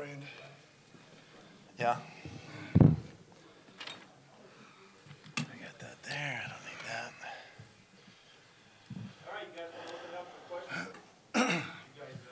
framed. Yeah. I got that there. I don't need that. All right, you guys want to open it up for questions? You guys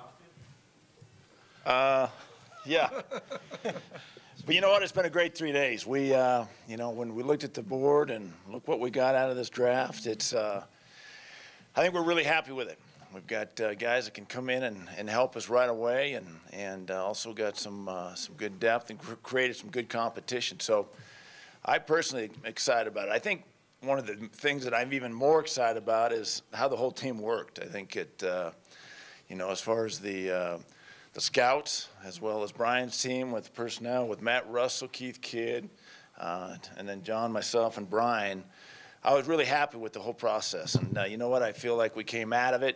exhausted? Yeah. But you know what? It's been a great 3 days. We, when we looked at the board and look what we got out of this draft, I think we're really happy with it. We've got guys that can come in and help us right away, and also got some good depth and created some good competition. So I personally am excited about it. I think one of the things that I'm even more excited about is how the whole team worked. I think as far as the scouts, as well as Brian's team with personnel, with Matt Russell, Keith Kidd, and then John, myself, and Brian, I was really happy with the whole process. And you know what? I feel like we came out of it.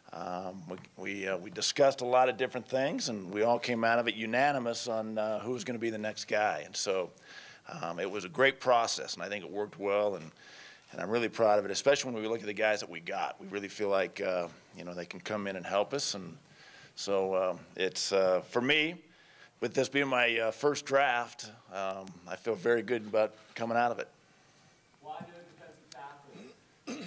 We discussed a lot of different things, and we all came out of it unanimous on who was going to be the next guy. And so it was a great process, and I think it worked well. And I'm really proud of it, especially when we look at the guys that we got. We really feel like they can come in and help us. And so it's for me, with this being my first draft, I feel very good about coming out of it. Why do a defensive tackle?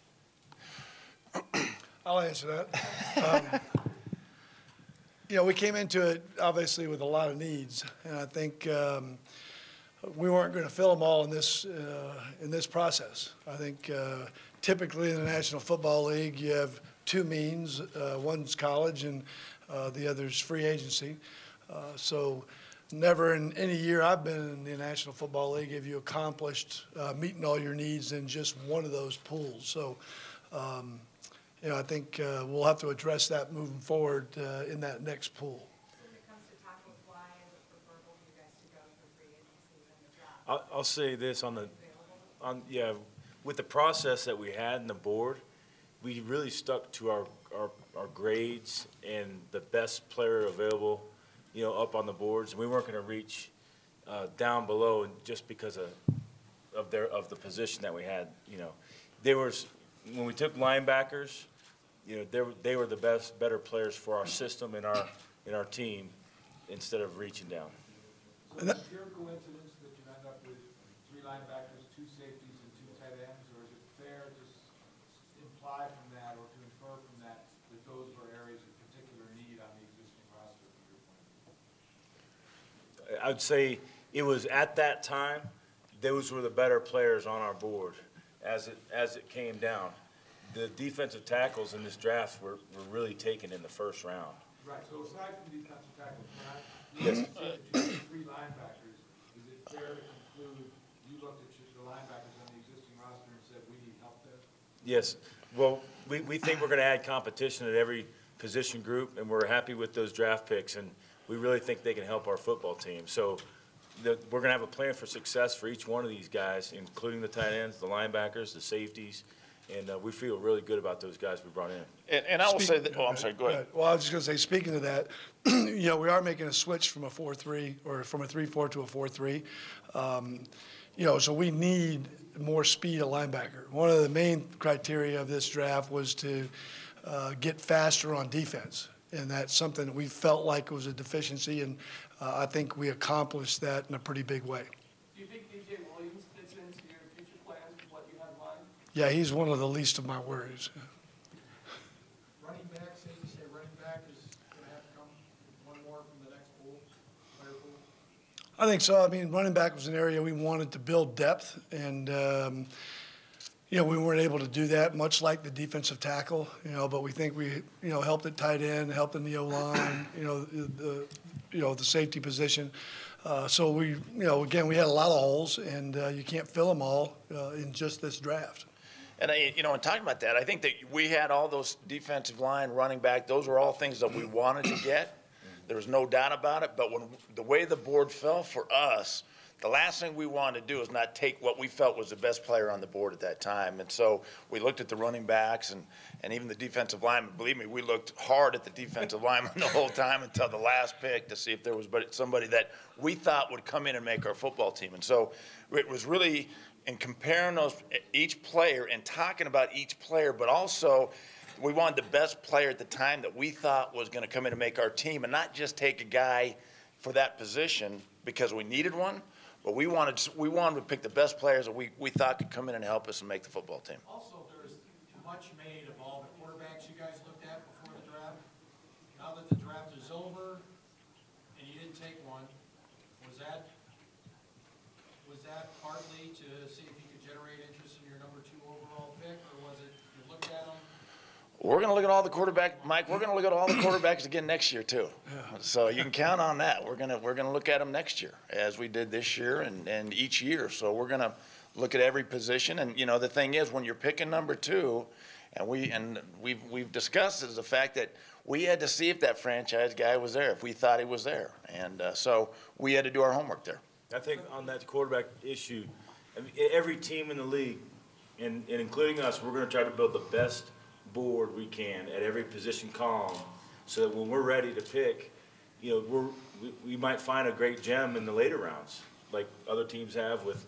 I'll answer that. We came into it obviously with a lot of needs, and I think we weren't going to fill them all in this process. I think typically in the National Football League, you have two means. One's college, and the other's free agency. So never in any year I've been in the National Football League have you accomplished meeting all your needs in just one of those pools. So. I think we'll have to address that moving forward in that next pool. So when it comes to tackles, why is it preferable for you guys to go for free agency than the draft? I'll say this with the process that we had in the board, we really stuck to our grades and the best player available, up on the boards. And we weren't going to reach down below just because of the position that we had. When we took linebackers, they were the better players for our system and our team instead of reaching down. So is it pure coincidence that you end up with three linebackers, two safeties, and two tight ends, or is it fair to imply from that or to infer from that those were areas of particular need on the existing roster from your point of view? I would say it was at that time, those were the better players on our board as it came down. The defensive tackles in this draft were really taken in the first round. Right, so aside from defensive tackles, Yes. you said that you had three linebackers. Is it fair to conclude you looked at the linebackers on the existing roster and said, we need help there? Yes. Well, we think we're going to add competition at every position group, and we're happy with those draft picks, and we really think they can help our football team. So we're going to have a plan for success for each one of these guys, including the tight ends, the linebackers, the safeties, and we feel really good about those guys we brought in. And I will say that – I'm sorry, go ahead. Well, I was just going to say, speaking of that, we are making a switch from a 4-3 or from a 3-4 to a 4-3. So we need more speed at linebacker. One of the main criteria of this draft was to get faster on defense, and that's something that we felt like was a deficiency, and I think we accomplished that in a pretty big way. Do you think DJ Williams fits into your future plans with what you have in mind? Yeah, he's one of the least of my worries. Running back, say you say running back is going to have to come one more from the next player pool? I think so. I mean, running back was an area we wanted to build depth, and we weren't able to do that, much like the defensive tackle. But we think we helped at tight end, helped in the O-line, the safety position. So we again we had a lot of holes, and you can't fill them all in just this draft. And, in talking about that, I think that we had all those defensive line, running back, those were all things that we wanted to get. There was no doubt about it. But when the way the board fell for us, the last thing we wanted to do is not take what we felt was the best player on the board at that time. And so we looked at the running backs and even the defensive linemen. Believe me, we looked hard at the defensive linemen the whole time until the last pick to see if there was somebody that we thought would come in and make our football team. And so it was really in comparing each player and talking about each player, but also the best player at the time that we thought was going to come in and make our team, and not just take a guy for that position because we needed one, but we wanted to pick the best players that we thought could come in and help us and make the football team. Also, there's much made of all the quarterbacks you guys looked at before the draft. Now that the draft is over and you didn't take one, was that partly to see if you could generate interest in your number 2 overall pick, or was it you looked at them? We're going to look at all the Mike. We're going to look at all the quarterbacks again next year too. So you can count on that. We're going to look at them next year as we did this year and each year. So we're going to look at every position. And you know, the thing is, when you're picking number 2, and we've discussed is the fact that we had to see if that franchise guy was there, if we thought he was there, and so we had to do our homework there. I think on that quarterback issue, I mean, every team in the league, and including us, we're going to try to build the best board we can at every position column, so that when we're ready to pick, you know, we might find a great gem in the later rounds, like other teams have with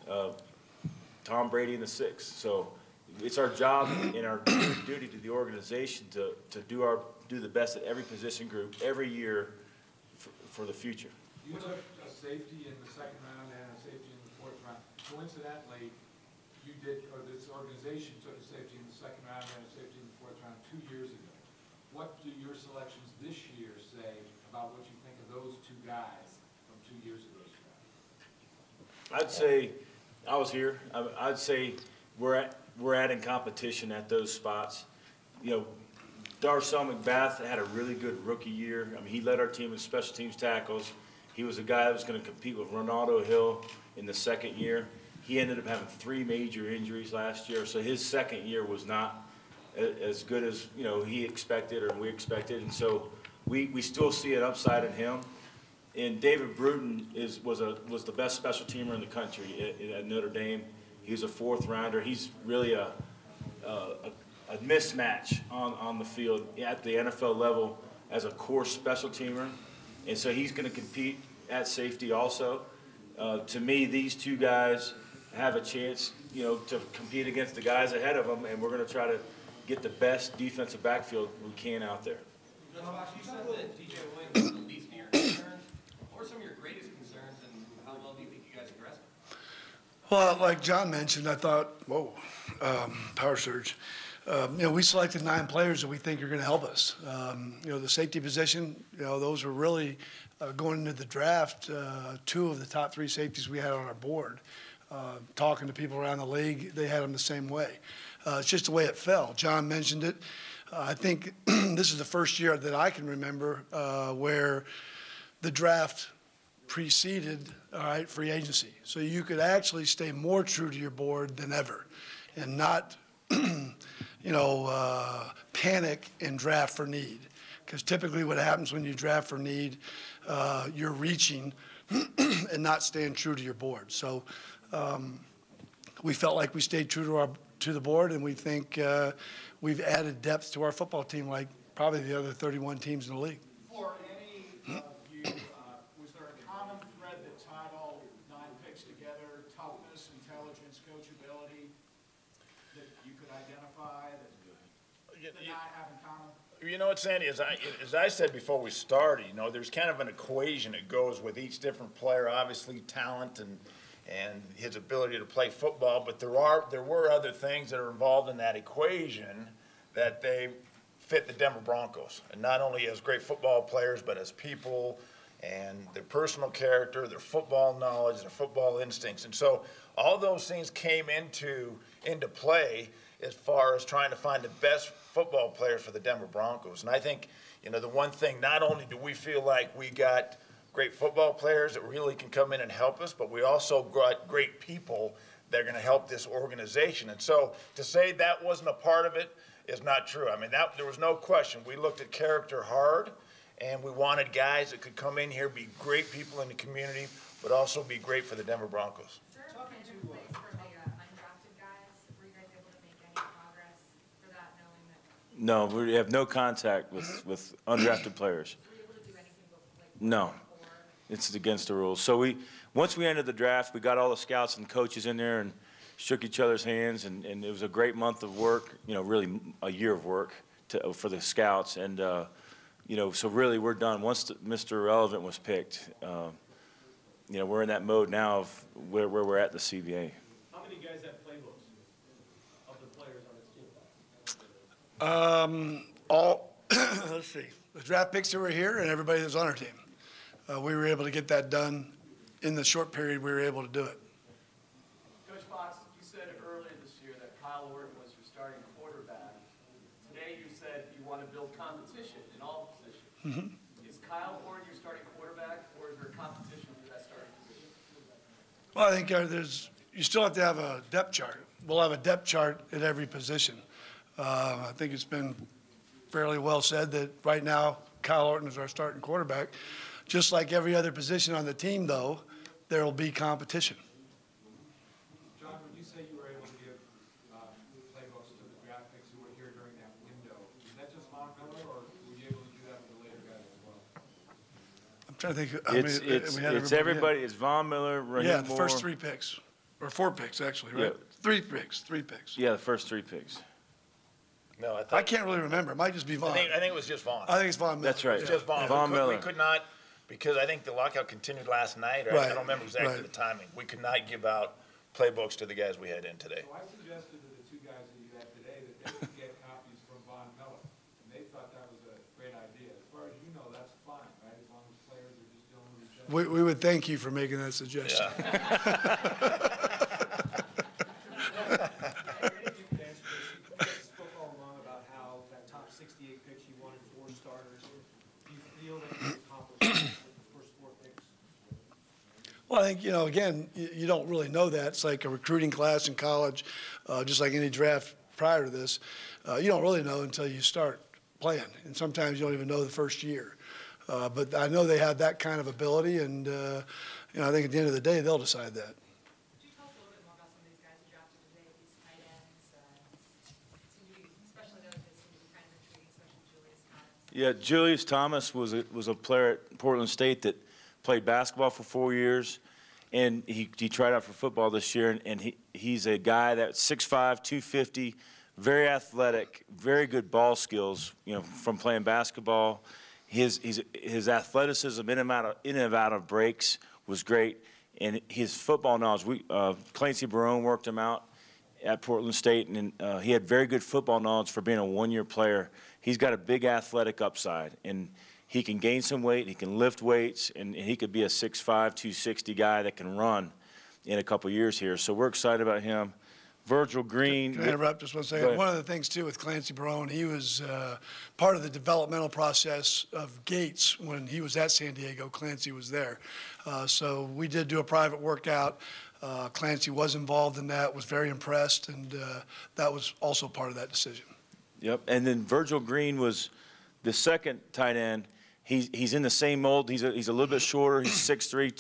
Tom Brady in the 6th. So it's our job and our duty to the organization to do the best at every position group every year for the future. You took a safety in the 2nd round and a safety in the 4th round. Coincidentally, this organization took a safety in the 2nd round and a safety in the 4th round 2 years ago. What do your selections this year say about what you think of those 2 guys from 2 years ago's draft? I'd say, I was here, I'd say we're adding competition at those spots. You know, Darcel McBath had a really good rookie year. I mean, he led our team in special teams tackles. He was a guy that was going to compete with Ronaldo Hill in the 2nd year. He ended up having 3 major injuries last year, so his 2nd year was not as good as, you know, he expected or we expected, and so we still see an upside in him. And David Bruton was the best special teamer in the country at Notre Dame. He was a 4th rounder. He's really a mismatch on the field at the NFL level as a core special teamer, and so he's going to compete at safety also. To me, these 2 guys have a chance, you know, to compete against the guys ahead of them, and we're going to try to get the best defensive backfield we can out there. You said that DJ Williams was the least of your concerns. What were some of your greatest concerns, and how well do you think you guys addressed them? Well, like John mentioned, I thought, power surge. You know, we selected 9 players that we think are going to help us. You know, the safety position, you know, those were really going into the draft, 2 of the top 3 safeties we had on our board. Talking to people around the league, they had them the same way. It's just the way it fell. John mentioned it. I think this is the first year that I can remember where the draft preceded, free agency. So you could actually stay more true to your board than ever and not, panic and draft for need. Because typically what happens when you draft for need, you're reaching and not staying true to your board. So we felt like we stayed true to the board, and we think we've added depth to our football team like probably the other 31 teams in the league. For any of you, was there a common thread that tied all 9 picks together, toughness, intelligence, coachability, that you could identify that not have in common? You know what, Sandy, as I said before we started, you know, there's kind of an equation that goes with each different player, obviously talent and his ability to play football, but there were other things that are involved in that equation that they fit the Denver Broncos, and not only as great football players, but as people and their personal character, their football knowledge, their football instincts. And so all those things came into play as far as trying to find the best football players for the Denver Broncos. And I think, you know, the one thing, not only do we feel like we got great football players that really can come in and help us, but we also got great people that are going to help this organization. And so to say that wasn't a part of it is not true. I mean, there was no question. We looked at character hard, and we wanted guys that could come in here, be great people in the community, but also be great for the Denver Broncos. Is there a plan in place for the undrafted guys? Were you guys able to make any progress for that, knowing that? No, we have no contact with undrafted players. Were you able to do anything with, No. It's against the rules. So once we entered the draft, we got all the scouts and coaches in there, and shook each other's hands, and it was a great month of work, really a year of work for the scouts. And, so really we're done. Once Mr. Relevant was picked, we're in that mode now of where we're at the CBA. How many guys have playbooks of the players on this team? Let's see, the draft picks that were here and everybody that's on our team. We were able to get that done in the short period we were able to do it. Coach Fox, you said earlier this year that Kyle Orton was your starting quarterback. Today you said you want to build competition in all positions. Is Kyle Orton your starting quarterback, or is there competition for that starting position? Well, I think you still have to have a depth chart. We'll have a depth chart at every position. I think it's been fairly well said that right now Kyle Orton is our starting quarterback. Just like every other position on the team, though, there will be competition. John, when you say you were able to give playbooks to the draft picks who were here during that window, is that just Von Miller, or were you able to do that with the later guys as well? I'm trying to think. It's everybody. It's Von Miller, Raheem Yeah, the Moore. first 3 picks, or 4 picks, actually, right? Yeah. 3 picks. Yeah, the first 3 picks. No, I can't really remember. It might just be Vaughn. I think it was just Vaughn. I think it's Von Miller. That's right. It's just Vaughn. Von We Miller. could not, because I think the lockout continued last night, right? Right, I don't remember exactly right. the timing. We could not give out playbooks to the guys we had in today. So I suggested to the 2 guys that you had today that they could get copies from Von Miller, and they thought that was a great idea. As far as you know, that's fine, right? As long as players are just dealing with each other. We would thank you for making that suggestion. Spoke all along about how that top 68 picks you wanted 4 starters. Do you feel that you accomplished that with the first 4 picks? Well, I think, again, you don't really know that. It's like a recruiting class in college, just like any draft prior to this. You don't really know until you start playing, and sometimes you don't even know the first year. But I know they have that kind of ability, and I think at the end of the day, they'll decide that. Could you tell us a little bit more about some of these guys you drafted today, these tight ends? Seem to be, especially those that seem to be kind of intriguing, especially Julius Thomas. Yeah, Julius Thomas was a player at Portland State that played basketball for 4 years, and he tried out for football this year, and he's a guy that's 6'5", 250, very athletic, very good ball skills, from playing basketball. His athleticism in and out of breaks was great, and his football knowledge. Clancy Barone worked him out at Portland State, and he had very good football knowledge for being a one-year player. He's got a big athletic upside, and he can gain some weight, he can lift weights, and he could be a 6'5", 260 guy that can run in a couple years here. So we're excited about him. Virgil Green. Can I interrupt just one Go second? ahead. One of the things, too, with Clancy Barone, he was part of the developmental process of Gates when he was at San Diego. Clancy was there. So we did do a private workout. Clancy was involved in that, was very impressed, and that was also part of that decision. Yep, and then Virgil Green was the second tight end. He's in the same mold. He's a little bit shorter. He's 6'3",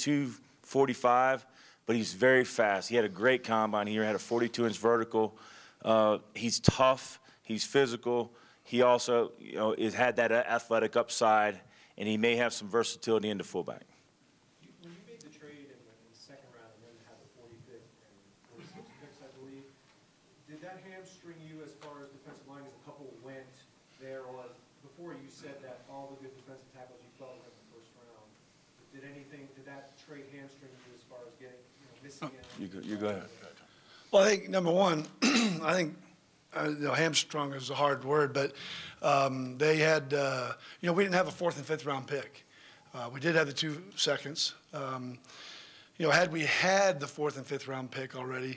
245, but he's very fast. He had a great combine here. Had a 42-inch vertical. He's tough. He's physical. He also, has had that athletic upside, and he may have some versatility into fullback. When you made the trade in the second round and then had the 45th and 46th picks, I believe, did that hamstring you as far as defensive line? As a couple went there, or before you said that all the good defensive tackles you felt were in the first round. Did that trade hamstring you as far as getting, missing out? You go ahead. Well, I think, number one, I think hamstrung is a hard word, but they had, we didn't have a 4th and 5th round pick. We did have the 2 seconds. Had we had the 4th and 5th round pick already,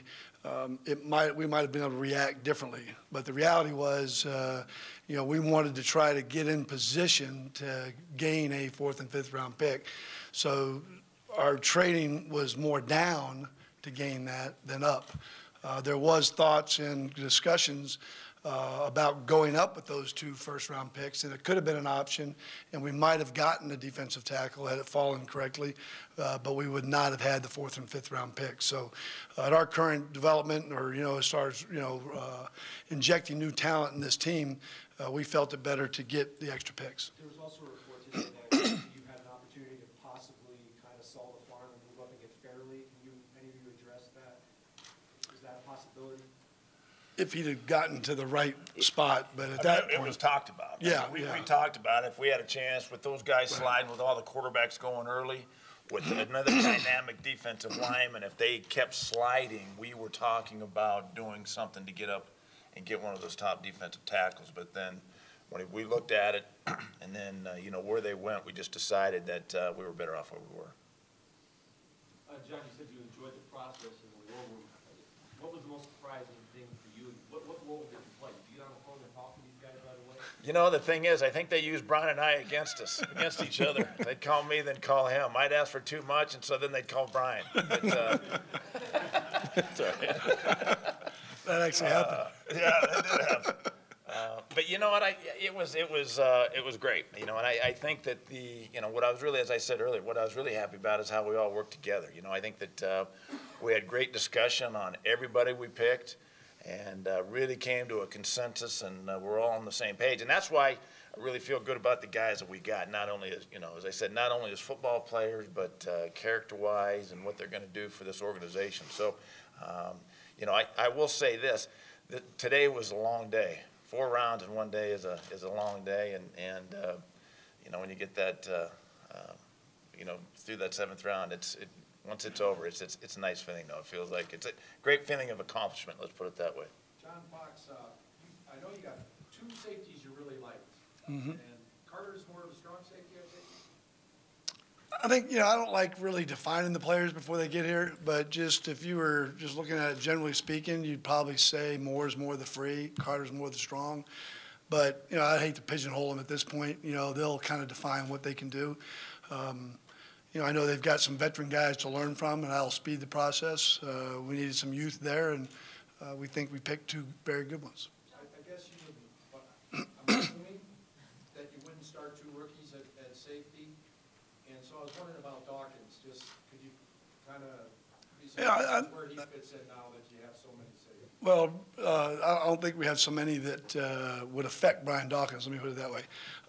we might have been able to react differently. But the reality was, we wanted to try to get in position to gain a 4th and 5th round pick. So our trading was more down to gain that than up. There was thoughts and discussions about going up with those 2 first-round picks, and it could have been an option, and we might have gotten a defensive tackle had it fallen correctly, but we would not have had the 4th and 5th round picks. So at our current development, or, as far as, injecting new talent in this team, we felt it better to get the extra picks. There was also a report today that you had an opportunity to possibly kind of sell the farm and move up and get Fairleigh. Can any of you address that? Is that a possibility? If he'd have gotten to the right spot, but at I that mean, it was point, talked about. I mean, Yeah, we yeah. talked about it. If we had a chance with those guys sliding, with all the quarterbacks going early, with another dynamic defensive lineman, if they kept sliding, we were talking about doing something to get up and get one of those top defensive tackles. But then when we looked at it and then, where they went, we just decided that we were better off where we were. John, you said you enjoyed the process in the war room. What was the most surprising thing for you? What role did you play? Did you get on the phone and talk to these guys right away? The thing is, I think they used Brian and I against us, against each other. They'd call me, then call him. I'd ask for too much, and so then they'd call Brian. But, sorry. that actually happened. Yeah, that did happen. But you know what? It was great. And I think that what I was really, as I said earlier, what I was really happy about is how we all worked together. I think that we had great discussion on everybody we picked, and really came to a consensus, and we're all on the same page. And that's why I really feel good about the guys that we got. Not only as as I said, not only as football players, but character-wise and what they're going to do for this organization. So, I will say this: that today was a long day. 4 rounds in one day is a long day, and when you get that through that 7th round, once it's over, it's a nice feeling though. It feels like it's a great feeling of accomplishment. Let's put it that way. John Fox, I know you got 2 safeties you really liked. Mm-hmm. And Carter's more of a strong safety, I think? I think, I don't like really defining the players before they get here, but just if you were just looking at it generally speaking, you'd probably say Moore's more the free, Carter's more the strong. But, I'd hate to pigeonhole them at this point. They'll kind of define what they can do. I know they've got some veteran guys to learn from, and that'll speed the process. We needed some youth there, and we think we picked 2 very good ones. I guess you wouldn't, I'm assuming that you wouldn't start 2 rookies at safety. And so I was wondering about Dawkins, could you kind of be some where he fits in now that you have so many safeties? Well, I don't think we have so many that would affect Brian Dawkins, let me put it that way.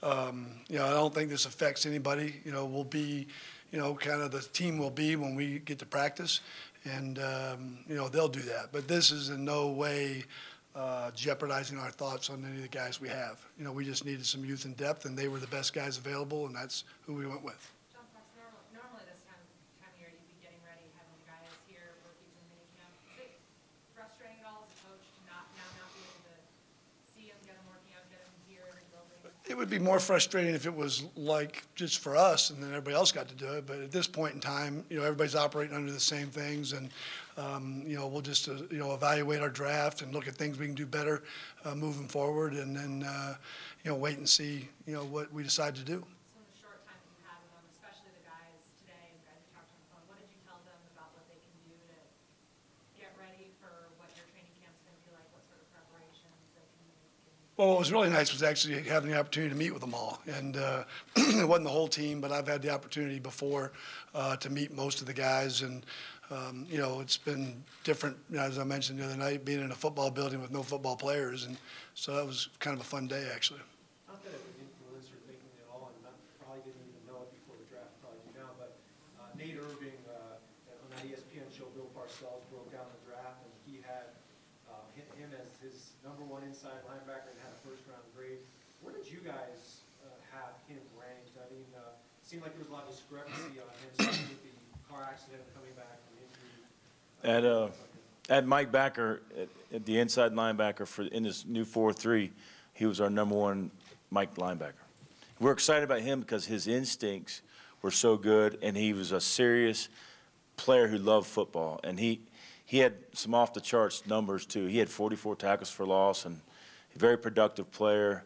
I don't think this affects anybody. We'll be, kind of the team will be when we get to practice, and, they'll do that. But this is in no way jeopardizing our thoughts on any of the guys we have. We just needed some youth and depth, and they were the best guys available, and that's who we went with. John Fox, normally this time of year, you'd be getting ready, having the guys here, rookies in minicamp. Is it frustrating at all as a coach to not be able to see them, get them working out, get them here in the building? It would be more frustrating if it was like just for us and then everybody else got to do it. But at this point in time, everybody's operating under the same things, and we'll just evaluate our draft and look at things we can do better moving forward, and then wait and see what we decide to do. So in the short time that you had with them, especially the guys today and the guys you talked to on the phone, what did you tell them about what they can do to get ready for what your training camp's going to be like, what sort of preparations they can make? Well, what was really nice was actually having the opportunity to meet with them all. And it wasn't the whole team, but I've had the opportunity before to meet most of the guys. And, it's been different, as I mentioned the other night, being in a football building with no football players. And so that was kind of a fun day, actually. Not that it would influence your thinking at all, and probably didn't even know it before the draft, probably do now, but Nate Irving, on that ESPN show, Bill Parcells broke down the draft, and he had him as his #1 inside linebacker and had a first-round grade. Where did you guys have him ranked? I mean, it seemed like there was a lot of discrepancy on him, starting with the car accident and coming back from injury. At Mike Backer, at the inside linebacker in this new 4-3, he was our #1 Mike linebacker. We're excited about him because his instincts were so good, and he was a serious player who loved football. And he had some off-the-charts numbers, too. He had 44 tackles for loss, and a very productive player.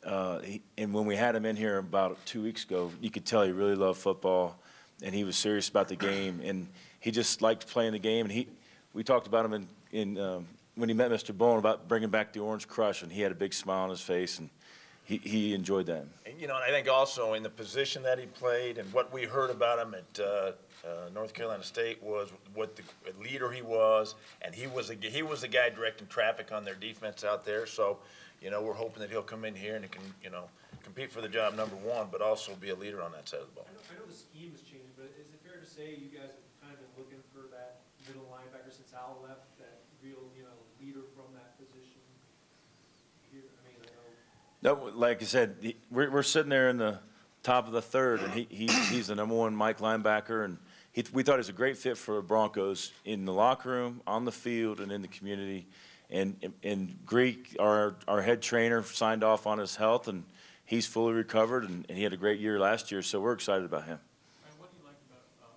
And when we had him in here about 2 weeks ago, you could tell he really loved football, and he was serious about the game. And he just liked playing the game. And we talked about him when he met Mr. Bowen about bringing back the Orange Crush, and he had a big smile on his face, and he enjoyed that. And, and I think also in the position that he played and what we heard about him at North Carolina State was what the leader he was, and he was the guy directing traffic on their defense out there. So, we're hoping that he'll come in here and he can, compete for the job #1, but also be a leader on that side of the ball. I know the scheme is changing, but is it fair to say you guys have kind of been looking for that middle linebacker since Al left, that real, leader from that position here? I mean, I know. No, like I said, we're sitting there in the top of the third, and he's the number one Mike linebacker, and we thought he was a great fit for the Broncos in the locker room, on the field, and in the community. And Greek, our head trainer, signed off on his health, and he's fully recovered, and he had a great year last year, so we're excited about him. And what do you like about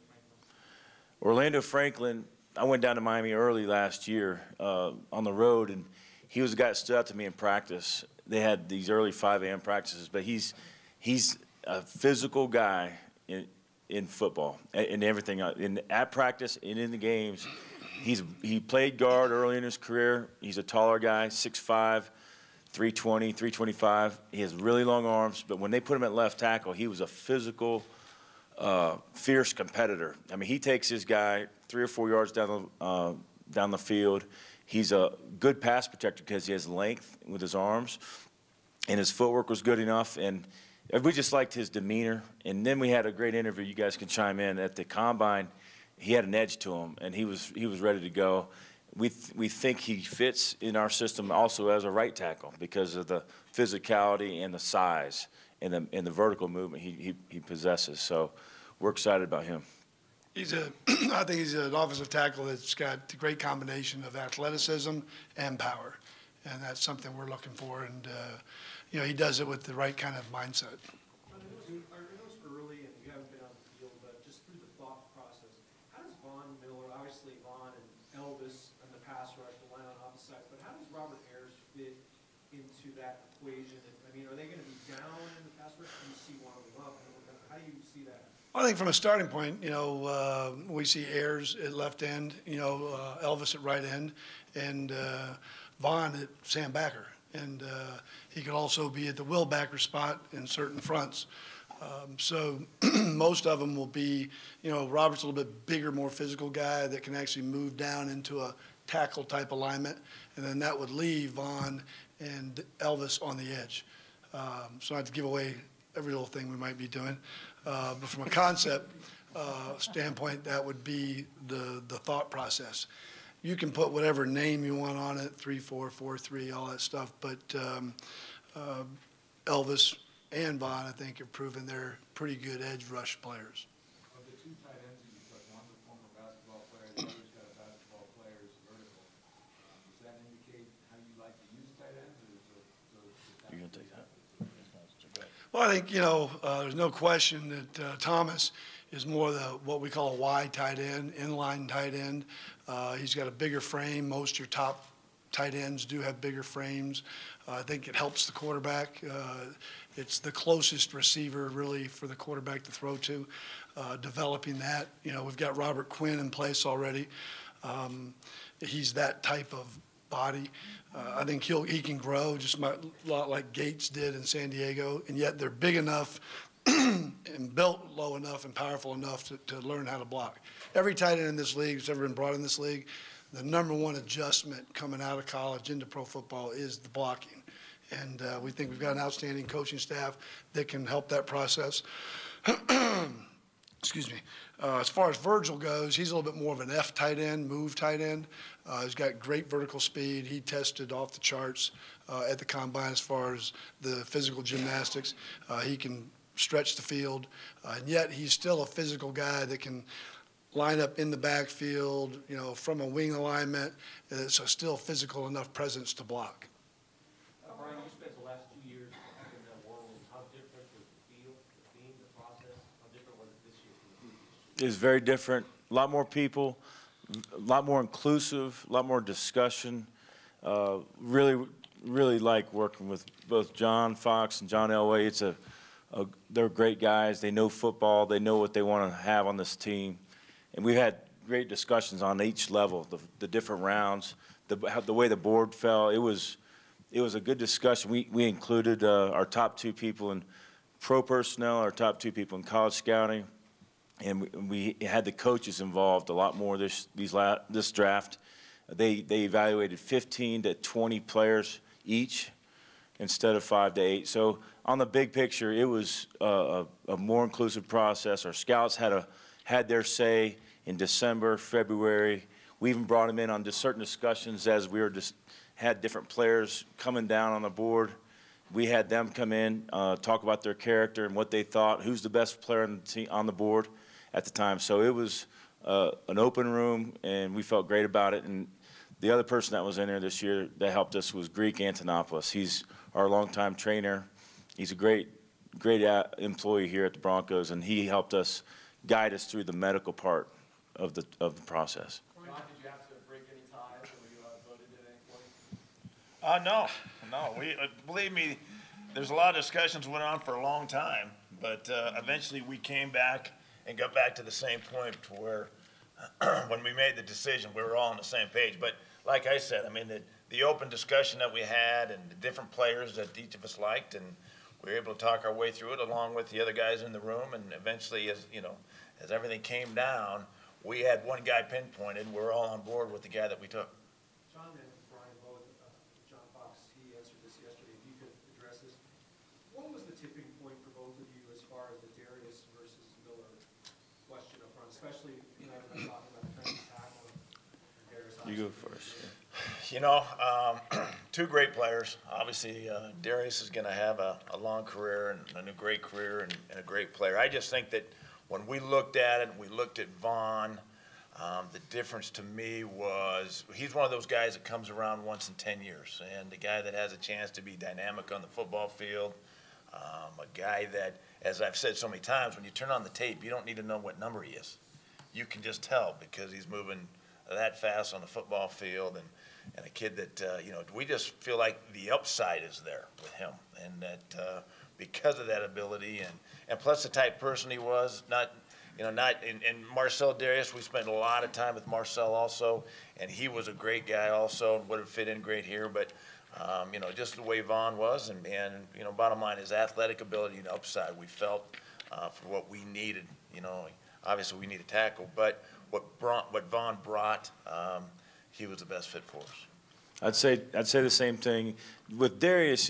Orlando Franklin? Orlando Franklin, I went down to Miami early last year on the road, and he was a guy that stood out to me in practice. They had these early 5 a.m. practices, but he's a physical guy in football and everything. At practice and in the games, he played guard early in his career. He's a taller guy, 6'5", 320, 325. He has really long arms, but when they put him at left tackle, he was a physical, fierce competitor. I mean, he takes his guy 3 or 4 yards down the field. He's a good pass protector because he has length with his arms, and his footwork was good enough. And we just liked his demeanor. And then we had a great interview. You guys can chime in. At the combine, he had an edge to him, and he was ready to go. We think he fits in our system also as a right tackle because of the physicality and the size and the vertical movement he possesses. So we're excited about him. I think he's an offensive tackle that's got a great combination of athleticism and power, and that's something we're looking for. And he does it with the right kind of mindset. Are those early, and you haven't been on the field, but just through the thought process, how does Von Miller, obviously Von and Elvis and the pass rush, the line on opposite sides, but how does Robert Ayers fit into that equation? I mean, are they going to be down in the pass rush? Do you see one of them up? How do you see that? I think from a starting point, we see Ayers at left end, Elvis at right end, and Vaughn at Sam Backer. And he could also be at the Will Backer spot in certain fronts. So most of them will be, Robert's a little bit bigger, more physical guy that can actually move down into a tackle type alignment. And then that would leave Vaughn and Elvis on the edge. So I have to give away every little thing we might be doing. But from a concept standpoint, that would be the thought process. You can put whatever name you want on it, 3-4, 4-3, all that stuff. But Elvis and Vaughn, I think, have proven they're pretty good edge rush players. Of the 2 tight ends that you took, one's a former basketball player, the other's got a basketball player's vertical. Does that indicate how you like to use tight ends, or is it? You're going to take that? Well, I think, there's no question that Thomas is more what we call a wide tight end, inline tight end. He's got a bigger frame. Most of your top tight ends do have bigger frames. I think it helps the quarterback. It's the closest receiver, really, for the quarterback to throw to, developing that. We've got Robert Quinn in place already. He's that type of body. I think he can grow just a lot like Gates did in San Diego, and yet they're big enough and built low enough and powerful enough to learn how to block. Every tight end in this league who's ever been brought in this league, the number one adjustment coming out of college into pro football is the blocking. And we think we've got an outstanding coaching staff that can help that process. Excuse me. As far as Virgil goes, he's a little bit more of an F tight end, move tight end. He's got great vertical speed. He tested off the charts at the combine as far as the physical gymnastics. He can stretch the field, and yet he's still a physical guy that can line up in the backfield, from a wing alignment. It's a still physical enough presence to block. Brian, you spent the last 2 years in that world. How different was the field, the theme, the process? How different was it this year? It's very different. A lot more people, a lot more inclusive, a lot more discussion. Really like working with both John Fox and John Elway. They're great guys. They know football. They know what they want to have on this team. And we've had great discussions on each level, the different rounds, the way the board fell. It was a good discussion. We included our top 2 people in pro personnel, our top 2 people in college scouting, and we had the coaches involved a lot more this draft. They evaluated 15 to 20 players each instead of 5 to 8. So on the big picture, it was a more inclusive process. Our scouts had their say in December, February. We even brought him in on just certain discussions as we were just had different players coming down on the board. We had them come in, talk about their character and what they thought, who's the best player on the team, on the board at the time. So it was an open room, and we felt great about it. And the other person that was in there this year that helped us was Greek Antonopoulos. He's our longtime trainer. He's a great employee here at the Broncos, and he helped us guide us through the medical part of the process. John, did you have to break any ties when you voted at any point? No. We believe me, there's a lot of discussions went on for a long time, but eventually we came back and got back to the same point to where when we made the decision, we were all on the same page. But like I said, I mean, the open discussion that we had and the different players that each of us liked, and we were able to talk our way through it along with the other guys in the room. And eventually, as everything came down, we had one guy pinpointed, and we're all on board with the guy that we took. John and Brian both, John Fox, he answered this yesterday. If you could address this, what was the tipping point for both of you as far as the Darius versus Miller question up front, especially talking about defensive tackle and Darius? You go first. Two great players. Obviously, Darius is going to have a long career and a great career and a great player. I just think that when we looked at it, we looked at Vaughn, the difference to me was he's one of those guys that comes around once in 10 years, and the guy that has a chance to be dynamic on the football field, a guy that, as I've said so many times, when you turn on the tape, you don't need to know what number he is. You can just tell because he's moving that fast on the football field, and a kid that, we just feel like the upside is there with him, and that because of that ability and plus the type of person he was, and Marcel Darius, we spent a lot of time with Marcel also, and he was a great guy also and would have fit in great here, but just the way Vaughn was, and bottom line, his athletic ability and upside, we felt for what we needed. Obviously we need a tackle, but what Vaughn brought, he was the best fit for us. I'd say the same thing with Darius.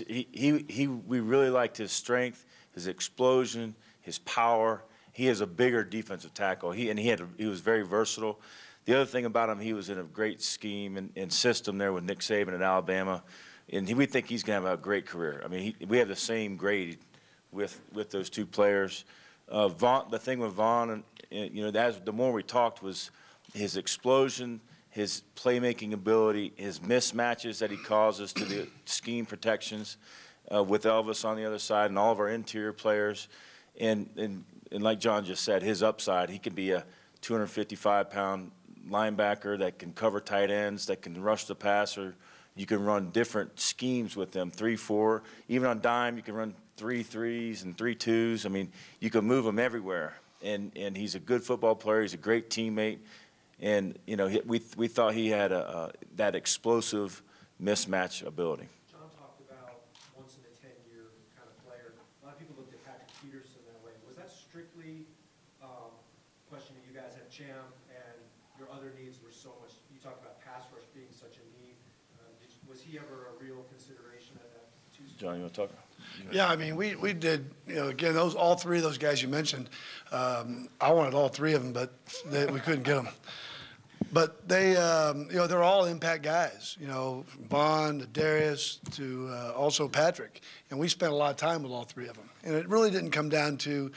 We really liked his strength, his explosion, his power. He is a bigger defensive tackle. He was very versatile. The other thing about him, he was in a great scheme and system there with Nick Saban at Alabama, and we think he's going to have a great career. I mean, we have the same grade with those two players. Vaughn, the thing with Vaughn, the more we talked was his explosion, his playmaking ability, his mismatches that he causes to the scheme protections with Elvis on the other side and all of our interior players. And like John just said, his upside, he could be a 255-pound linebacker that can cover tight ends, that can rush the passer. You can run different schemes with them, 3-4. Even on dime, you can run 3-3s and 3-2s. I mean, you can move him everywhere. And he's a good football player. He's a great teammate. And, we thought he had that explosive mismatch ability. John talked about once in a 10-year kind of player. A lot of people looked at Patrick Peterson that way. Was that strictly questioning you guys had Champ and your other needs were so much? You talked about pass rush being such a need. Was he ever a real consideration at that Tuesday? John, you want to talk? Yeah, I mean, we did, again, all three of those guys you mentioned, I wanted all three of them, but we couldn't get them. But they, they're all impact guys, from Vaughn to Darius to also Patrick. And we spent a lot of time with all three of them. And it really didn't come down to,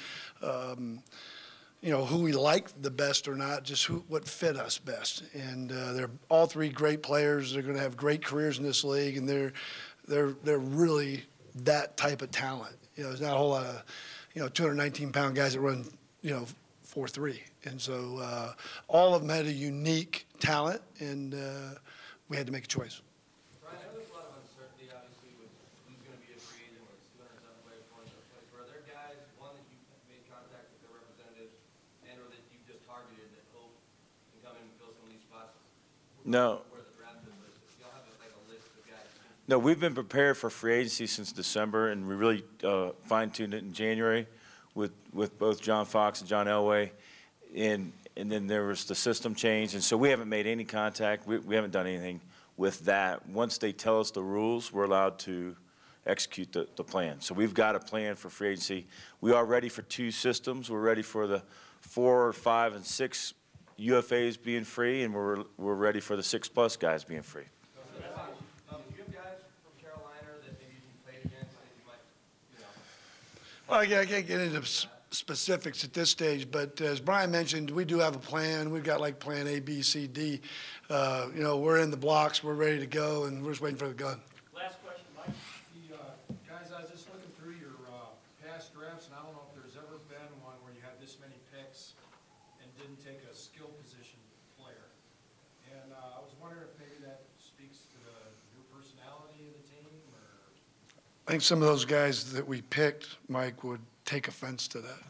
who we liked the best or not, just what fit us best. And they're all three great players. They're going to have great careers in this league, and they're really that type of talent. There's not a whole lot of, 219-pound guys that run, 4.3. And so all of them had a unique talent, and we had to make a choice. Brian, I know there's a lot of uncertainty, obviously, with who's going to be a free agent, whether it's 207 players, 407 players. Are there guys, one, that you've made contact with their representatives, and or that you've just targeted that hope can come in and fill some of these spots? No. Where the draft is listed. Y'all have a list of guys. No, we've been prepared for free agency since December, and we really fine-tuned it in January with both John Fox and John Elway. And then there was the system change, and so we haven't made any contact. We haven't done anything with that. Once they tell us the rules, we're allowed to execute the plan. So we've got a plan for free agency. We are ready for two systems. We're ready for the 4, 5, and 6 UFAs being free, and we're ready for the 6+ guys being free. Do you have guys from Carolina that maybe you played against that you might, you know? Well, I can't get into specifics at this stage, but as Brian mentioned, we do have a plan. We've got like plan A, B, C, D. You know, we're in the blocks, we're ready to go, and we're just waiting for the gun. Last question, Mike. Guys, I was just looking through your past drafts, and I don't know if there's ever been one where you had this many picks and didn't take a skill position player. And I was wondering if maybe that speaks to your personality of the team, or? I think some of those guys that we picked, Mike, would take offense to that.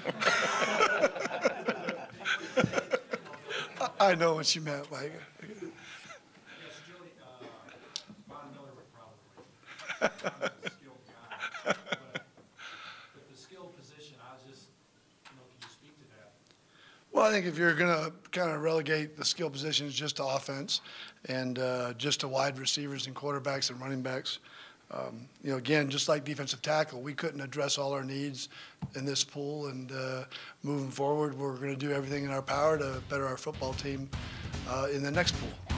I know what you meant, Mike. Yes, Jody, Von Miller would probably. Von's a skilled guy. But the skilled position, I was just, can you speak to that? Well, I think if you're going to kind of relegate the skill positions just to offense and just to wide receivers and quarterbacks and running backs, you know, again, just like defensive tackle, we couldn't address all our needs in this pool. And moving forward, we're going to do everything in our power to better our football team in the next pool.